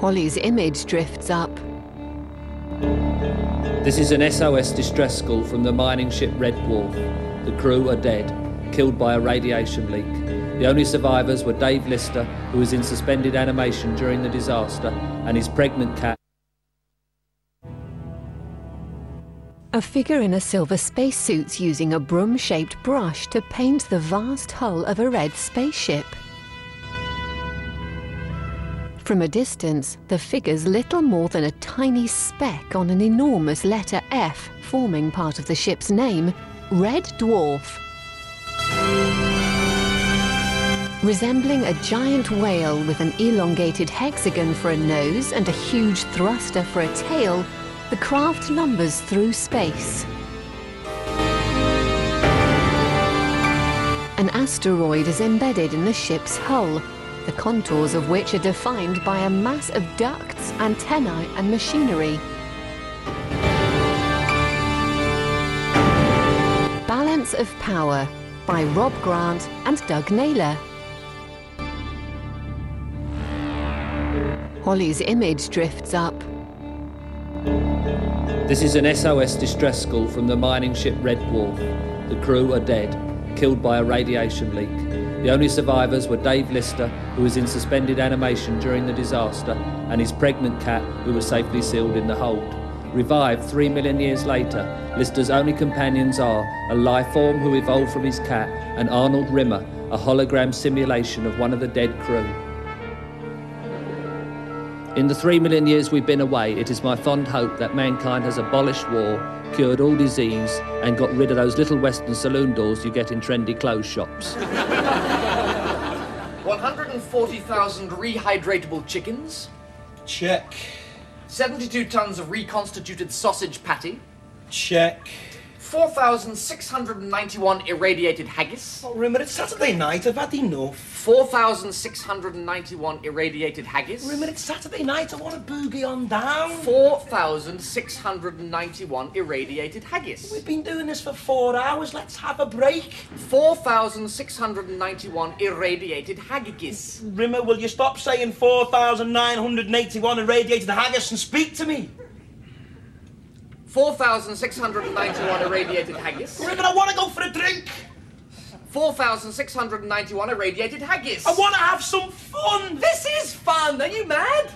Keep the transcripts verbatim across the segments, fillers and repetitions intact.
Holly's image drifts up. This is an S O S distress call from the mining ship Red Dwarf. The crew are dead, killed by a radiation leak. The only survivors were Dave Lister, who was in suspended animation during the disaster, and his pregnant cat. A figure in a silver spacesuit's using a broom-shaped brush to paint the vast hull of a red spaceship. From a distance, the figure's little more than a tiny speck on an enormous letter F, forming part of the ship's name, Red Dwarf. Resembling a giant whale with an elongated hexagon for a nose and a huge thruster for a tail, the craft lumbers through space. An asteroid is embedded in the ship's hull, the contours of which are defined by a mass of ducts, antennae and machinery. Balance of Power by Rob Grant and Doug Naylor. Holly's image drifts up. This is an S O S distress call from the mining ship Red Dwarf. The crew are dead, killed by a radiation leak. The only survivors were Dave Lister, who was in suspended animation during the disaster, and his pregnant cat, who was safely sealed in the hold. Revived three million years later, Lister's only companions are a life form who evolved from his cat, and Arnold Rimmer, a hologram simulation of one of the dead crew. In the three million years we've been away, it is my fond hope that mankind has abolished war, cured all disease, and got rid of those little western saloon doors you get in trendy clothes shops. one hundred forty thousand rehydratable chickens. Check. seventy-two tons of reconstituted sausage patty. Check. four thousand six hundred ninety-one irradiated haggis. Oh, Rimmer, it's Saturday night. I've had enough. four thousand six hundred ninety-one irradiated haggis. Rimmer, it's Saturday night. I want to boogie on down. four thousand six hundred ninety-one irradiated haggis. We've been doing this for four hours. Let's have a break. four thousand six hundred ninety-one irradiated haggis. Rimmer, will you stop saying four thousand nine hundred eighty-one irradiated haggis and speak to me? four thousand six hundred ninety-one irradiated haggis. Rimmer, I want to go for a drink. four thousand six hundred ninety-one irradiated haggis. I want to have some fun. This is fun. Are you mad?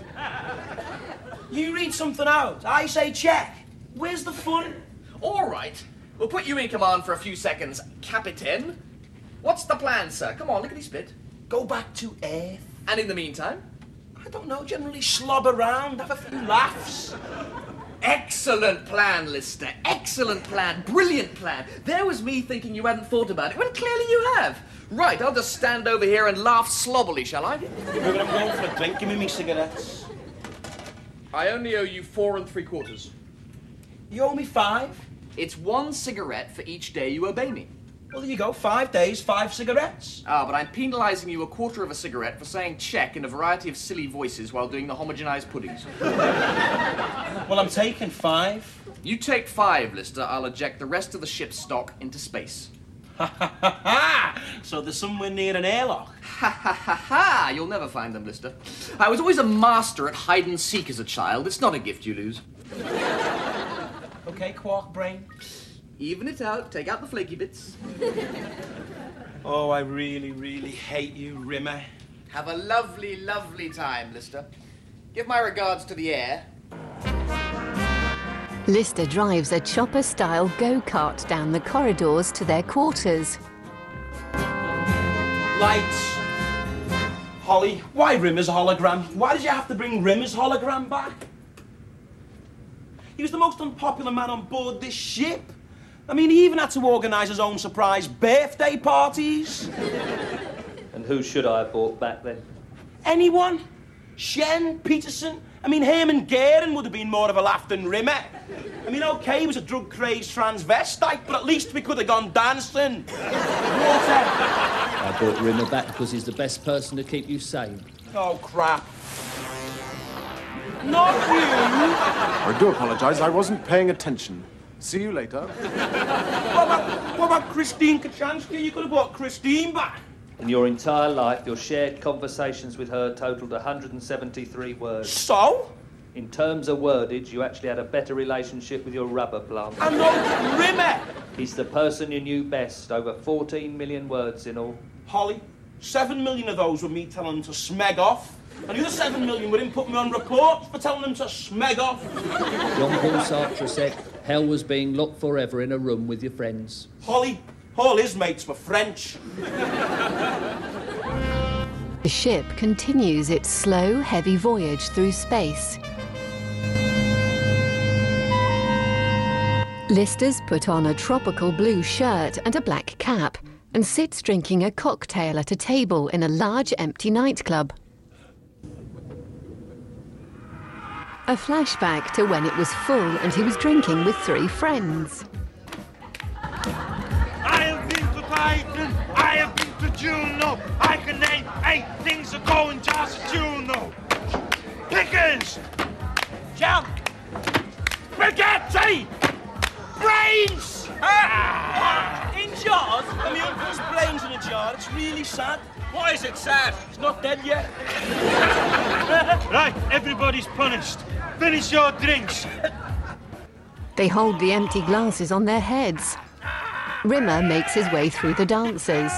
You read something out. I say check. Where's the fun? All right. We'll put you in command for a few seconds, Captain. What's the plan, sir? Come on, lickety spit. Go back to Earth. And in the meantime? I don't know, generally slob around, have a few laughs. Excellent plan, Lister. Excellent plan. Brilliant plan. There was me thinking you hadn't thought about it, when clearly you have. Right, I'll just stand over here and laugh slobbily, shall I? Maybe I'm going for a drink. Give me me cigarettes. I only owe you four and three quarters. You owe me five? It's one cigarette for each day you obey me. Well, there you go. Five days, five cigarettes. Ah, but I'm penalising you a quarter of a cigarette for saying check in a variety of silly voices while doing the homogenised puddings. Well, I'm taking five. You take five, Lister. I'll eject the rest of the ship's stock into space. Ha ha ha ha! So they're somewhere near an airlock. Ha ha ha ha! You'll never find them, Lister. I was always a master at hide and seek as a child. It's not a gift you lose. Okay, quark brain. Even it out. Take out the flaky bits. Oh, I really, really hate you, Rimmer. Have a lovely, lovely time, Lister. Give my regards to the air. Lister drives a chopper-style go-kart down the corridors to their quarters. Lights. Holly, why Rimmer's hologram? Why did you have to bring Rimmer's hologram back? He was the most unpopular man on board this ship. I mean, he even had to organise his own surprise birthday parties. And who should I have brought back then? Anyone? Shen, Peterson? I mean, Herman Goering would have been more of a laugh than Rimmer. I mean, OK, he was a drug-crazed transvestite, but at least we could have gone dancing. Water. I brought Rimmer back because he's the best person to keep you sane. Oh, crap. Not you! I do apologise, I wasn't paying attention. See you later. What about, what about Christine Kachansky? You could have brought Christine back. In your entire life, your shared conversations with her totalled one hundred seventy-three words. So? In terms of wordage, you actually had a better relationship with your rubber plant. I know Rimmer. He's the person you knew best, over fourteen million words in all. Holly, seven million of those were me telling him to smeg off. And the other seven million were him putting me on report for telling him to smeg off. Jean-Paul Sartre said, hell was being locked forever in a room with your friends. Holly, all his mates were French. The ship continues its slow, heavy voyage through space. Lister's put on a tropical blue shirt and a black cap and sits drinking a cocktail at a table in a large empty nightclub. A flashback to when it was full and he was drinking with three friends. I have been to Titan, I have been to Juno. I can name eight things that go in jars of Juno. Pickers, jam, spaghetti, brains! Ah! In jars? I mean, uncle's brains in a jar. It's really sad. Why is it sad? He's not dead yet. Right, everybody's punished. Finish your drinks. They hold the empty glasses on their heads. Rimmer makes his way through the dancers.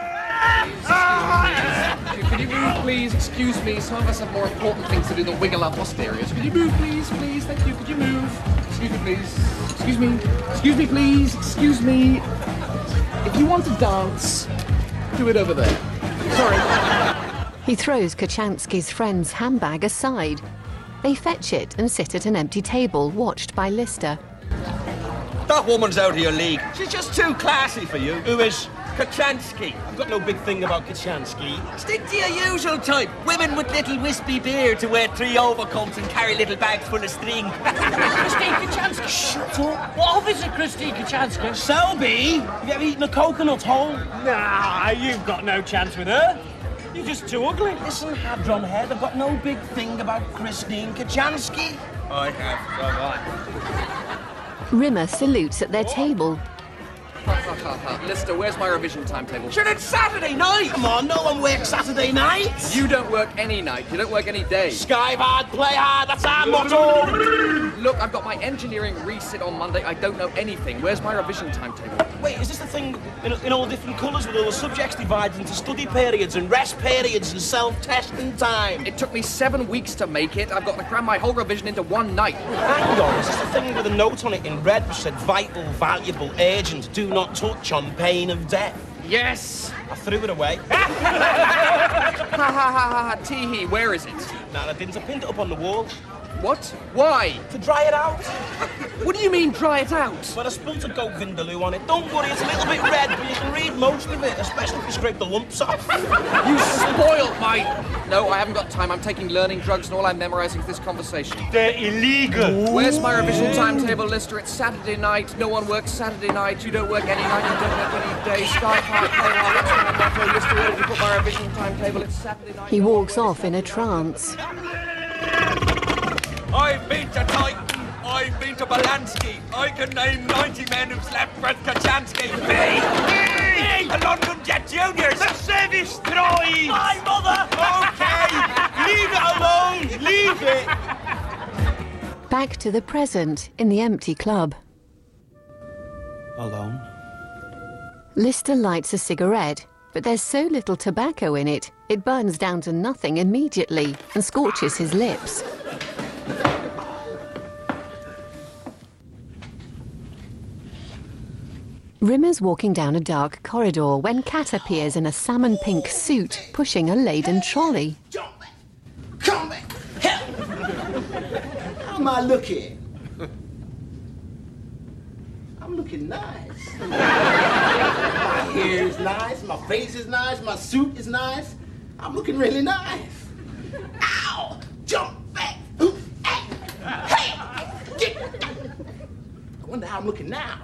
Could you move, please? Excuse me. Some of us have more important things to do than wiggle our posteriors. Could you move, please? Please, thank you. Could you move? Excuse me, please. Excuse me. Excuse me, please. Excuse me. If you want to dance, do it over there. Sorry. He throws Kachansky's friend's handbag aside. They fetch it and sit at an empty table, watched by Lister. That woman's out of your league. She's just too classy for you. Who is? Kachansky. I've got no big thing about Kachansky. Stick to your usual type. Women with little wispy beard to wear three overcoats and carry little bags full of string. Christine Kachansky. Shut up. What of is it, Christine Kachansky? Selby, have you ever eaten a coconut whole? Nah, you've got no chance with her. You're just too ugly. Listen, Hadron Head, I've got no big thing about Christine Kachansky. I have, so Rimmer salutes at their table. Lister, where's my revision timetable? Sure, it's Saturday night! Come on, no one works Saturday night! You don't work any night. You don't work any day. Strive hard, play hard, that's our motto! Look, I've got my engineering resit on Monday. I don't know anything. Where's my revision timetable? Wait, is this the thing in, in all different colours with all the subjects divided into study periods and rest periods and self-testing time? It took me seven weeks to make it. I've got to cram my whole revision into one night. Hang on, is this the thing with a note on it in red which said vital, valuable, urgent, do not touch on pain of death? Yes. I threw it away. Ha ha ha ha ha, tee-hee, where is it? No, I didn't. I pinned it up on the wall. What? Why? To dry it out. What do you mean, dry it out? Well, I spilled a goat vindaloo on it. Don't worry, it's a little bit red, but you can read most of it, especially if you scrape the lumps off. You spoiled my... No, I haven't got time. I'm taking learning drugs and all I'm memorising is this conversation. They're illegal. Where's my revision timetable, Lister? It's Saturday night. No one works Saturday night. You don't work any night. You don't work any day. Sky Park, play hard. That's my motto. Lister, where did you put my revision timetable? It's Saturday night. He walks off in a trance. I've been to Titan. I've been to Balansky. I can name ninety men who've slept with Kachansky. Me! Me! The London Jet Juniors! The service droids! My mother! Okay! Leave it alone! Leave it! Back to the present in the empty club. Alone? Lister lights a cigarette, but there's so little tobacco in it, it burns down to nothing immediately and scorches his lips. Rimmer's walking down a dark corridor when Kat appears in a salmon-pink suit, pushing a laden trolley. Jump back! Come back! Help! How am I looking? I'm looking nice. My hair is nice, my face is nice, my suit is nice. I'm looking really nice. Ow! Jump back! Hey! Get! I wonder how I'm looking now.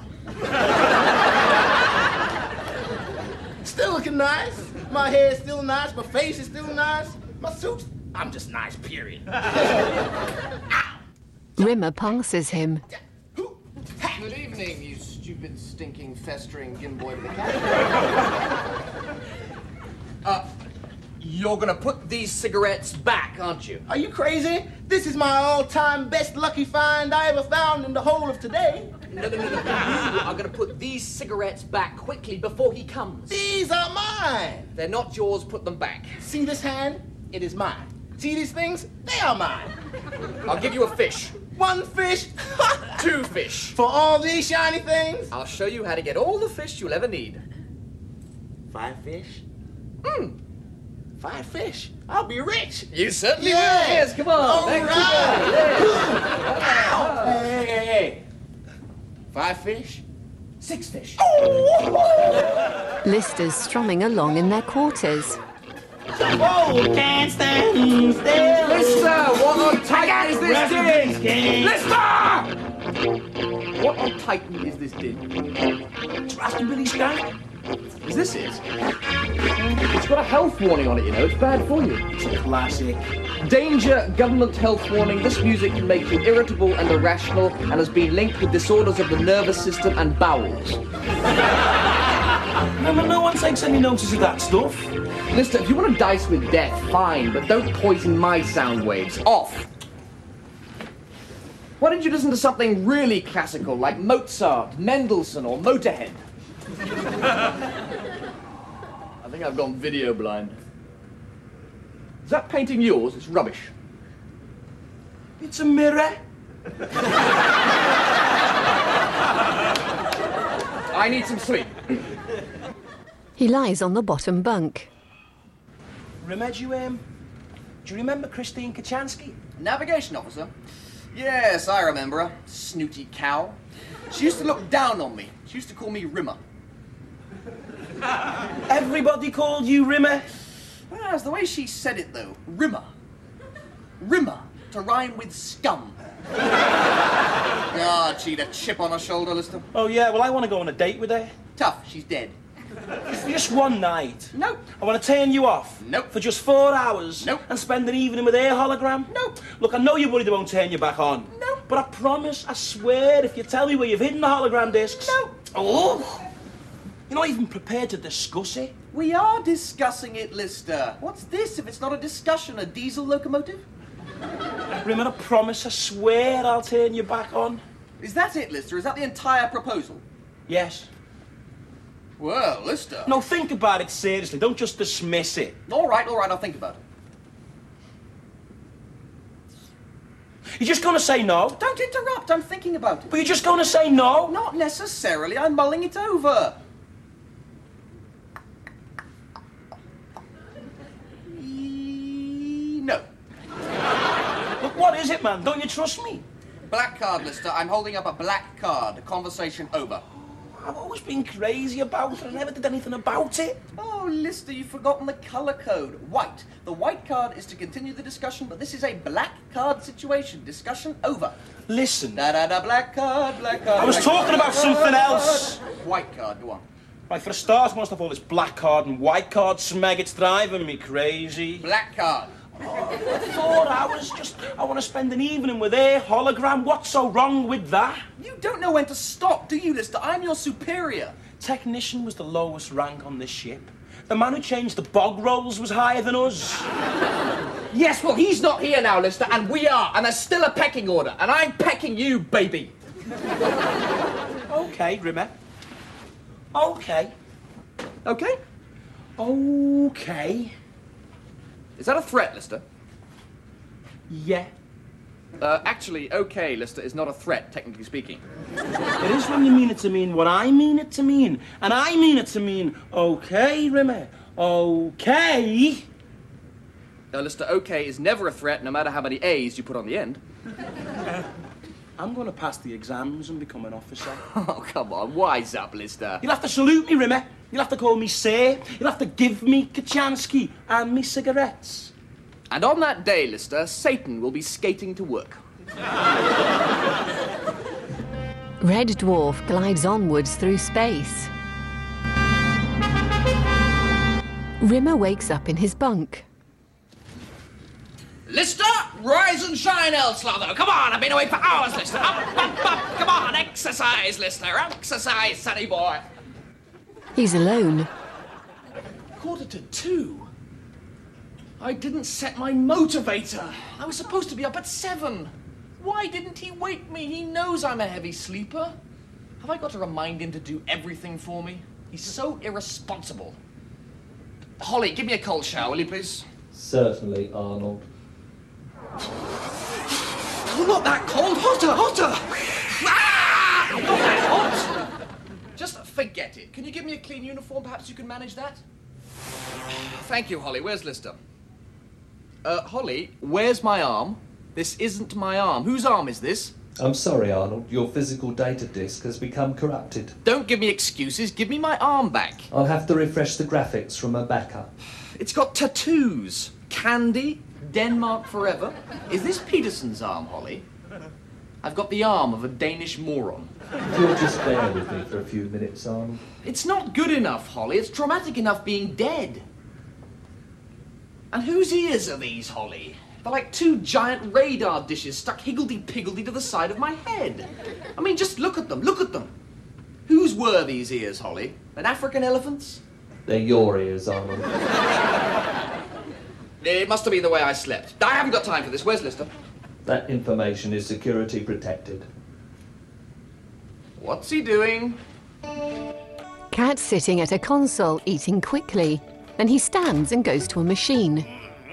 Still looking nice. My hair is still nice. My face is still nice. My suit, I'm just nice, period. Rimmer passes him. Good evening, you stupid, stinking, festering gimboid of the cat. Uh, you're gonna put these cigarettes back, aren't you? Are you crazy? This is my all-time best lucky find I ever found in the whole of today. No, no, no, no. You are gonna put these cigarettes back quickly before he comes. These are mine. They're not yours, put them back. See this hand? It is mine. See these things? They are mine. I'll give you a fish. One fish? Two fish. For all these shiny things? I'll show you how to get all the fish you'll ever need. Five fish? Hmm. Five fish. I'll be rich. You certainly Yeah. will. Yes, come on. All Thank right. you. Yes. Ow. Hey, hey, hey. Five fish? Six fish. Lister's strumming along in their quarters. Whoa, can't stand still. Lister, what on Titan is this Recipes din? game. Lister! What on Titan is this din? Aston Billy Skank? Is this it? It's got a health warning on it, you know. It's bad for you. It's a classic. Danger, government health warning. This music can make you irritable and irrational and has been linked with disorders of the nervous system and bowels. No, no, no one takes any notice of that stuff. Lister, if you want to dice with death, fine, but don't poison my sound waves. Off! Why don't you listen to something really classical, like Mozart, Mendelssohn, or Motorhead? I think I've gone video blind. Is that painting yours? It's rubbish. It's a mirror. I need some sleep. He lies on the bottom bunk. Remember you, um, do you remember Christine Kachansky? Navigation officer? Yes, I remember her. Snooty cow. She used to look down on me. She used to call me Rimmer. Everybody called you Rimmer? Well, it's the way she said it, though. Rimmer. Rimmer, to rhyme with scum. God, she'd a chip on her shoulder, Lister. Oh, yeah, well, I want to go on a date with her. Tough, she's dead. For just one night. Nope. I want to turn you off. Nope. For just four hours. Nope. And spend an evening with her hologram. Nope. Look, I know you're worried they won't turn you back on. Nope. But I promise, I swear, if you tell me where you've hidden the hologram discs... Nope. Oh! You're not even prepared to discuss it. We are discussing it, Lister. What's this if it's not a discussion, a diesel locomotive? Remember, I promise, I swear I'll turn you back on. Is that it, Lister? Is that the entire proposal? Yes. Well, Lister. No, think about it seriously. Don't just dismiss it. All right, all right, I'll think about it. You're just going to say no? Don't interrupt, I'm thinking about it. But you're just going to say no? Not necessarily, I'm mulling it over. No. Look, what is it, man? Don't you trust me? Black card, Lister. I'm holding up a black card. Conversation over. I've always been crazy about it. I never did anything about it. Oh, Lister, you've forgotten the colour code. White. The white card is to continue the discussion, but this is a black card situation. Discussion over. Listen. Da-da-da, black card, black card. I was black talking card, about something else. White card, go on. Right, for a start, I want to stop all this black card and white card smeg. It's driving me crazy. Black card. Oh, four hours, just, I want to spend an evening with her hologram. What's so wrong with that? You don't know when to stop, do you, Lister? I'm your superior. Technician was the lowest rank on this ship. The man who changed the bog rolls was higher than us. Yes, well, he's not here now, Lister, and we are, and there's still a pecking order, and I'm pecking you, baby. Okay, Rimmer. Okay. Okay? Okay. Is that a threat, Lister? Yeah. Uh, actually, okay, Lister, is not a threat, technically speaking. It is when you mean it to mean what I mean it to mean. And I mean it to mean, okay, Rimmer. Okay. Uh, Lister, okay is never a threat, no matter how many A's you put on the end. I'm going to pass the exams and become an officer. Oh, come on, wise up, Lister. You'll have to salute me, Rimmer. You'll have to call me sir. You'll have to give me Kachansky and me cigarettes. And on that day, Lister, Satan will be skating to work. Red Dwarf glides onwards through space. Rimmer wakes up in his bunk. Lister, rise and shine, Elslother. Come on, I've been awake for hours, Lister. Up, up, up. Come on, exercise, Lister. Exercise, sonny boy. He's alone. quarter to two. I didn't set my motivator. I was supposed to be up at seven. Why didn't he wake me? He knows I'm a heavy sleeper. Have I got to remind him to do everything for me? He's so irresponsible. Holly, give me a cold shower, will you please? Certainly, Arnold. Oh, not that cold. Hotter, hotter. Ah! Not that hot. Just forget it. Can you give me a clean uniform? Perhaps you can manage that? Thank you, Holly. Where's Lister? Uh, Holly, where's my arm? This isn't my arm. Whose arm is this? I'm sorry, Arnold. Your physical data disk has become corrupted. Don't give me excuses. Give me my arm back. I'll have to refresh the graphics from a backup. It's got tattoos. Candy. Denmark forever. Is this Peterson's arm, Holly? I've got the arm of a Danish moron. If you'll just bear with me for a few minutes, Arnold. It's not good enough, Holly. It's traumatic enough being dead. And whose ears are these, Holly? They're like two giant radar dishes stuck higgledy-piggledy to the side of my head. I mean, just look at them, look at them. Whose were these ears, Holly? An African elephant's? They're your ears, Arnold. It must have been the way I slept. I haven't got time for this. Where's Lister? That information is security protected. What's he doing? Cat's sitting at a console, eating quickly. Then he stands and goes to a machine.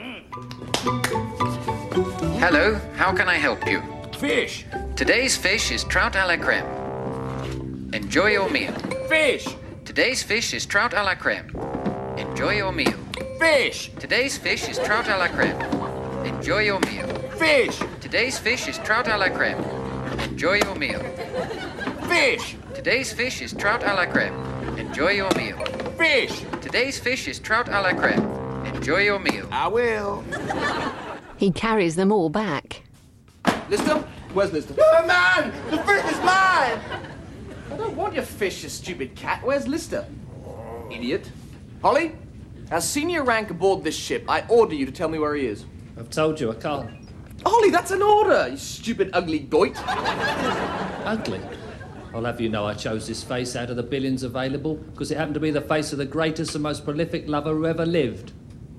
Hello, how can I help you? Fish. Today's fish is trout à la crème. Enjoy your meal. Fish. Today's fish is trout à la crème. Enjoy your meal. Fish. Today's fish is trout à la crème. Enjoy your meal. Fish. Today's fish is trout à la crème. Enjoy your meal. Fish. Today's fish is trout à la crème. Enjoy your meal. Fish. Today's fish is trout à la crème. Enjoy your meal. I will. He carries them all back. Lister? Where's Lister? Oh, man! The fish is mine! I don't want your fish, you stupid cat. Where's Lister? Idiot. Holly? As senior rank aboard this ship, I order you to tell me where he is. I've told you I can't. Holly, that's an order, you stupid ugly goit. Ugly? I'll have you know I chose this face out of the billions available because it happened to be the face of the greatest and most prolific lover who ever lived.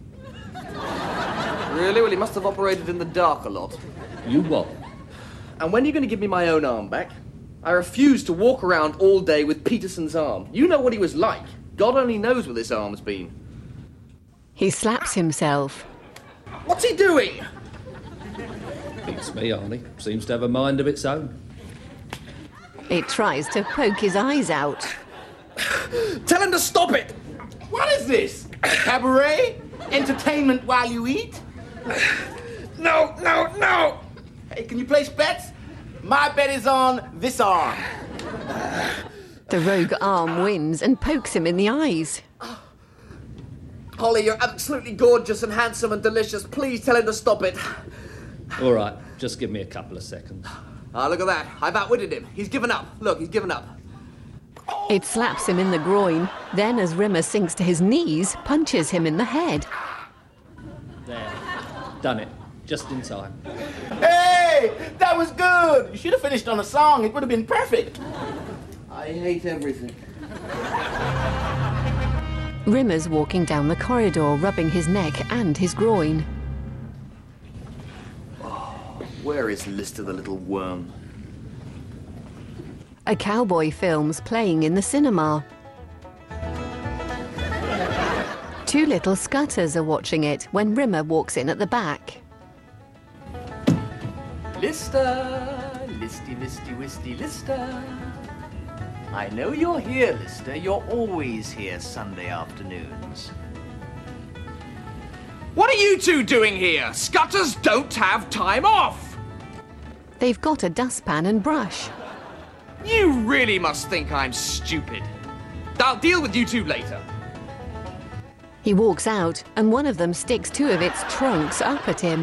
Really? Well, he must have operated in the dark a lot. You what? And when are you going to give me my own arm back? I refuse to walk around all day with Peterson's arm. You know what he was like. God only knows where this arm's been. He slaps himself. What's he doing? Beats me, Arnie. Seems to have a mind of its own. It tries to poke his eyes out. Tell him to stop it! What is this? Cabaret? Entertainment while you eat? No, no, no! Hey, can you place bets? My bet is on this arm. The rogue arm wins and pokes him in the eyes. Holly, you're absolutely gorgeous and handsome and delicious. Please tell him to stop it. All right, just give me a couple of seconds. Ah, look at that. I've outwitted him. He's given up. Look, he's given up. It slaps him in the groin, then as Rimmer sinks to his knees, punches him in the head. There. Done it. Just in time. Hey, that was good. You should have finished on a song. It would have been perfect. I hate everything. Rimmer's walking down the corridor, rubbing his neck and his groin. Oh, where is Lister the little worm? A cowboy film's playing in the cinema. Two little scutters are watching it when Rimmer walks in at the back. Lister, listy, listy, wisty, Lister. I know you're here, Lister. You're always here Sunday afternoons. What are you two doing here? Scutters don't have time off! They've got a dustpan and brush. You really must think I'm stupid. I'll deal with you two later. He walks out, and one of them sticks two of its trunks up at him.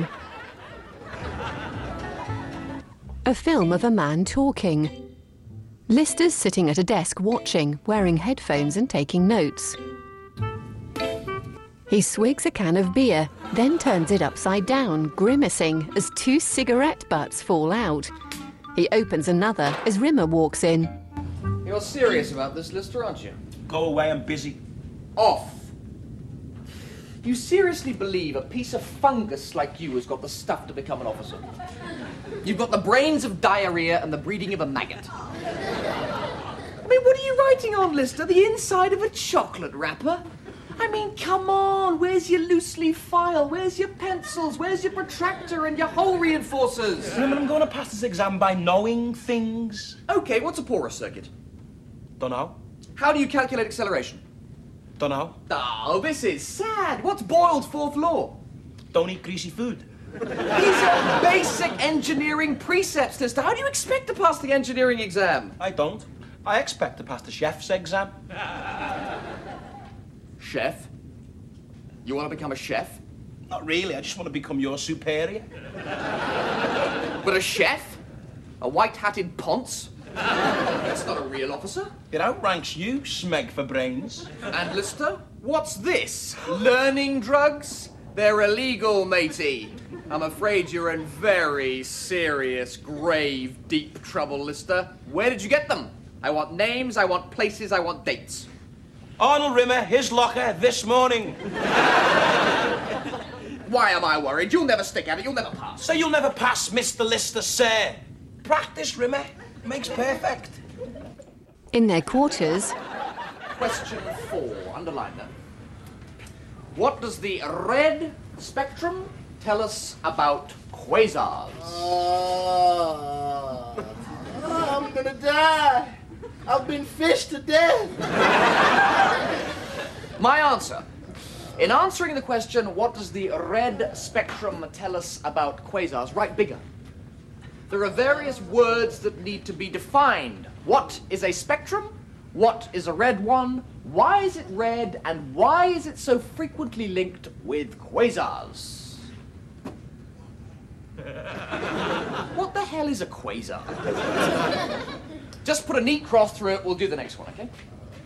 A film of a man talking. Lister's sitting at a desk watching, wearing headphones and taking notes. He swigs a can of beer, then turns it upside down, grimacing as two cigarette butts fall out. He opens another as Rimmer walks in. You're serious about this, Lister, aren't you? Go away, I'm busy. Off. You seriously believe a piece of fungus like you has got the stuff to become an officer? You've got the brains of diarrhea and the breeding of a maggot. I mean, what are you writing on, Lister? The inside of a chocolate wrapper? I mean, come on, where's your loose leaf file? Where's your pencils? Where's your protractor and your hole reinforcers? Remember, I'm going to pass this exam by knowing things. Okay, what's a porous circuit? Don't know. How do you calculate acceleration? Don't know. Oh, this is sad. What's Boyle's fourth law? Don't eat greasy food. These are basic engineering precepts, Lister. How do you expect to pass the engineering exam? I don't. I expect to pass the chef's exam. Chef? You want to become a chef? Not really, I just want to become your superior. But a chef? A white-hatted ponce? That's not a real officer. It outranks you, Smeg for brains. And Lister, what's this? Learning drugs? They're illegal, matey. I'm afraid you're in very serious, grave, deep trouble, Lister. Where did you get them? I want names, I want places, I want dates. Arnold Rimmer, his locker, this morning. Why am I worried? You'll never stick at it, you'll never pass. So you'll never pass, Mister Lister, sir. Practice, Rimmer. Makes perfect. In their quarters... Question four, underline that. What does the red spectrum tell us about quasars? Uh, I'm gonna die. I've been fished to death. My answer. In answering the question, what does the red spectrum tell us about quasars, write bigger. There are various words that need to be defined. What is a spectrum? What is a red one? Why is it red? And why is it so frequently linked with quasars? What the hell is a quasar? Just put a neat cross through it, we'll do the next one, okay?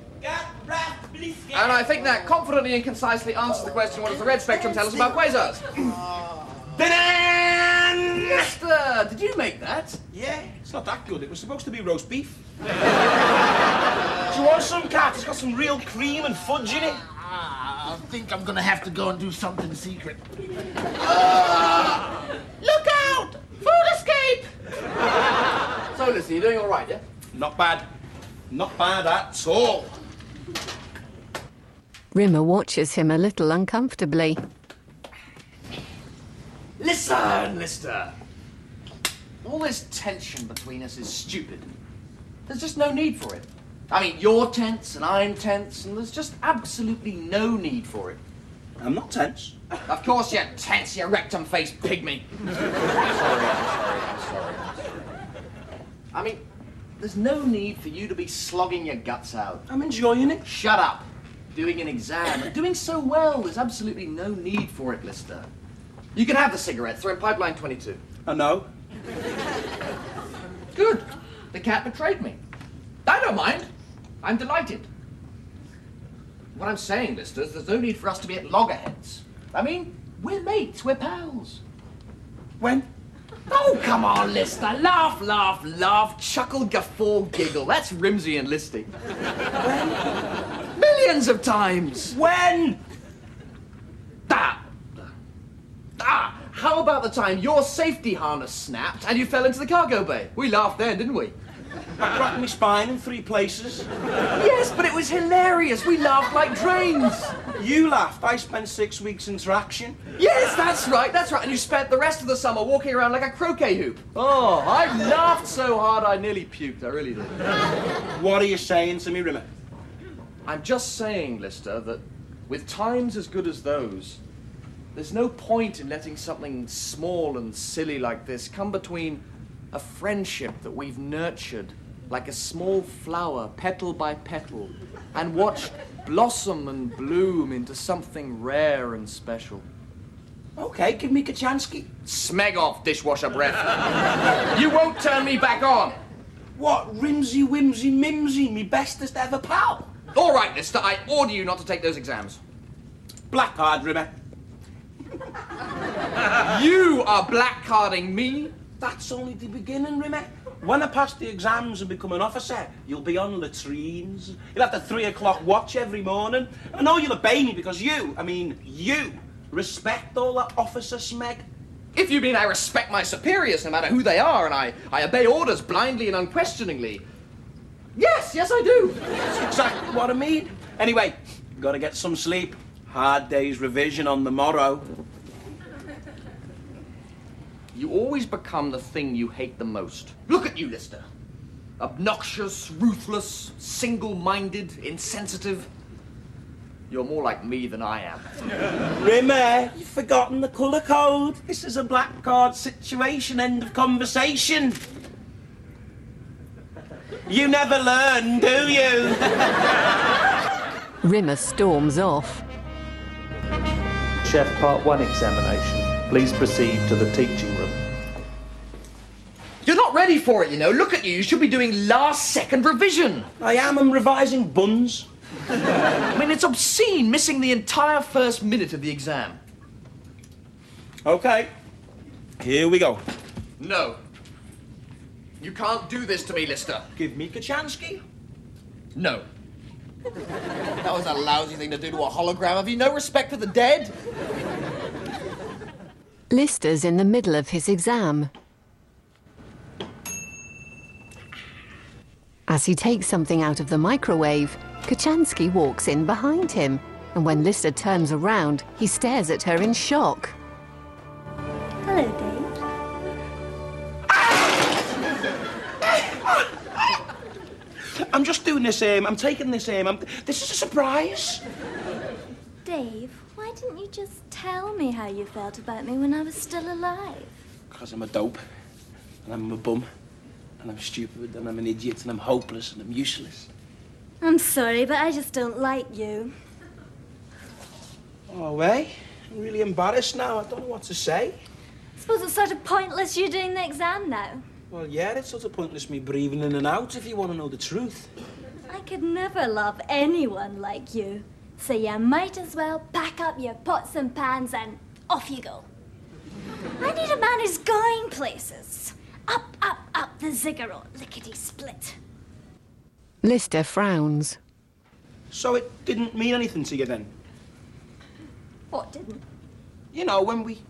And I think that confidently and concisely answers the question, what does the red spectrum tell us about quasars? Mister, did you make that? Yeah, it's not that good. It was supposed to be roast beef. Do you want some, Cat? It's got some real cream and fudge in it. I think I'm gonna have to go and do something secret. Uh, look out! Food escape! So, listen, you're doing all right, yeah? Not bad. Not bad at all. Rimmer watches him a little uncomfortably. Listen, Lister. All this tension between us is stupid. There's just no need for it. I mean, you're tense and I'm tense, and there's just absolutely no need for it. I'm not tense. Of course you're tense, you rectum-faced pygmy. I'm sorry, I'm sorry, I'm sorry, I'm sorry. I mean, there's no need for you to be slogging your guts out. I'm enjoying it. Shut up. Doing an exam and doing so well, there's absolutely no need for it, Lister. You can have the cigarettes. They're in pipeline twenty-two. I know. Good. The cat betrayed me. I don't mind. I'm delighted. What I'm saying, Lister, is there's no need for us to be at loggerheads. I mean, we're mates, we're pals. When? Oh, come on, Lister. Laugh, laugh, laugh. Chuckle, guffaw, giggle. That's Rimsey and Listy. When? Millions of times. When? Ah. Ah. How about the time your safety harness snapped and you fell into the cargo bay? We laughed then, didn't we? I cracked my spine in three places. Yes, but it was hilarious. We laughed like drains. You laughed. I spent six weeks in traction. Yes, that's right, that's right. And you spent the rest of the summer walking around like a croquet hoop. Oh, I laughed so hard I nearly puked. I really did. What are you saying to me, Rimmer? I'm just saying, Lister, that with times as good as those, there's no point in letting something small and silly like this come between a friendship that we've nurtured like a small flower, petal by petal, and watched blossom and bloom into something rare and special. Okay, give me Kachansky. Smeg off, dishwasher breath. You won't turn me back on. What, Rimsy, Whimsy, Mimsy, me bestest ever pal? All right, Lister, I order you not to take those exams. Black card, Rimmer. You are black carding me? That's only the beginning, Rimmer. When I pass the exams and become an officer, you'll be on latrines. You'll have the three o'clock watch every morning. I know you'll obey me because you, I mean, you, respect all that officer smeg. If you mean I respect my superiors, no matter who they are, and I, I obey orders blindly and unquestioningly. Yes, yes I do. That's exactly what I mean. Anyway, gotta get some sleep. Hard day's revision on the morrow. You always become the thing you hate the most. Look at you, Lister. Obnoxious, ruthless, single-minded, insensitive. You're more like me than I am. Rimmer, you've forgotten the colour code. This is a black card situation, end of conversation. You never learn, do you? Rimmer storms off. Chef Part one examination. Please proceed to the teaching room. You're not ready for it, you know. Look at you. You should be doing last-second revision. I am. I'm revising buns. I mean, it's obscene, missing the entire first minute of the exam. Okay. Here we go. No. You can't do this to me, Lister. Give me Kachansky. No. That was a lousy thing to do to a hologram. Have you no respect for the dead? Lister's in the middle of his exam. As he takes something out of the microwave, Kachansky walks in behind him, and when Lister turns around, he stares at her in shock. Hello, Dave. I'm just doing this aim. I'm taking this aim. I'm, this is a surprise. Dave, why didn't you just tell me how you felt about me when I was still alive? Because I'm a dope, and I'm a bum, and I'm stupid, and I'm an idiot, and I'm hopeless, and I'm useless. I'm sorry, but I just don't like you. Oh, eh? I'm really embarrassed now. I don't know what to say. I suppose it's sort of pointless you doing the exam now. Well, yeah, it's sort of pointless me breathing in and out if you want to know the truth. I could never love anyone like you. So you might as well pack up your pots and pans and off you go. I need a man who's going places. Up, up, up the ziggurat, lickety-split. Lister frowns. So it didn't mean anything to you then? What didn't? You know, when we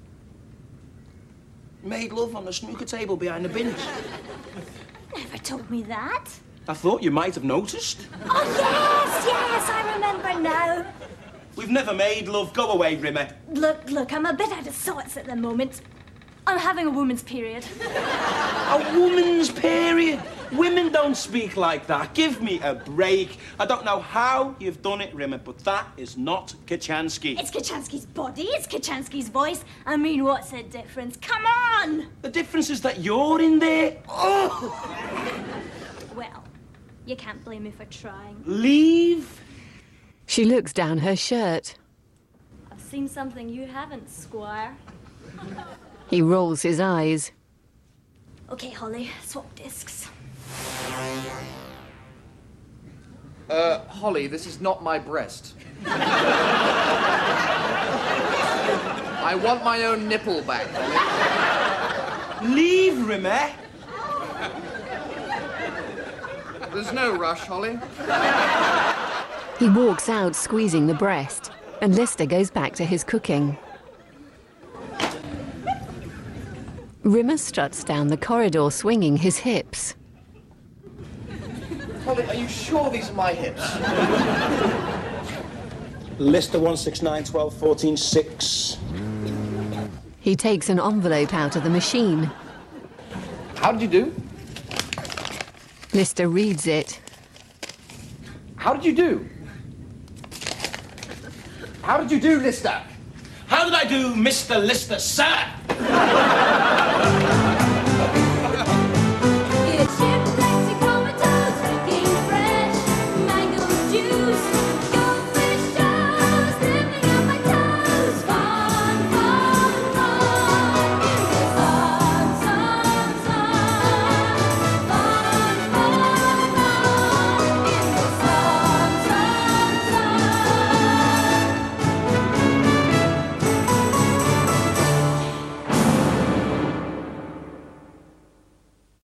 made love on the snooker table behind the bins. Never told me that. I thought you might have noticed. Oh, yes, yes, I remember now. We've never made love. Go away, Rimmer. Look, look, I'm a bit out of sorts at the moment. I'm having a woman's period. A woman's period? Women don't speak like that. Give me a break. I don't know how you've done it, Rimmer, but that is not Kachansky. It's Kachansky's body, it's Kachansky's voice. I mean, what's the difference? Come on! The difference is that you're in there. Oh! Well, you can't blame me for trying. Leave. She looks down her shirt. I've seen something you haven't, Squire. He rolls his eyes. Okay, Holly, swap discs. Uh, Holly, this is not my breast. I want my own nipple back, Holly. Leave, Rimmer. There's no rush, Holly. He walks out, squeezing the breast, and Lister goes back to his cooking. Rimmer struts down the corridor, swinging his hips. Holly, are you sure these are my hips? Lister one six nine twelve fourteen six. He takes an envelope out of the machine. How did you do? Lister reads it. How did you do? How did you do, Lister? How did I do, Mister Lister, sir?